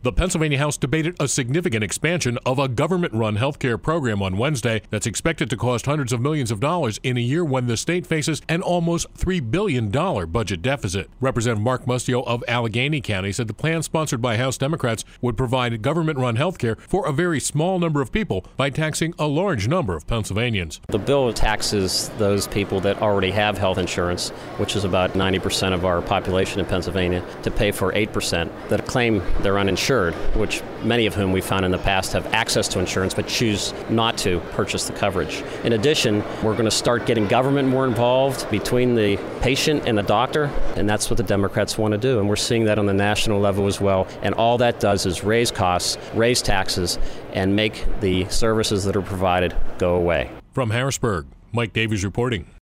The Pennsylvania House debated a significant expansion of a government-run health care program on Wednesday that's expected to cost hundreds of millions of dollars in a year when the state faces an almost $3 billion budget deficit. Representative Mark Mustio of Allegheny County said the plan sponsored by House Democrats would provide government-run health care for a very small number of people by taxing a large number of Pennsylvanians. The bill taxes those people that already have health insurance, which is about 90% of our population in Pennsylvania, to pay for 8% that claim they're uninsured, which many of whom we found in the past have access to insurance but choose not to purchase the coverage. In addition, we're going to start getting government more involved between the patient and the doctor, and that's what the Democrats want to do, and we're seeing that on the national level as well. And all that does is raise costs, raise taxes, and make the services that are provided go away. From Harrisburg, Mike Davies reporting.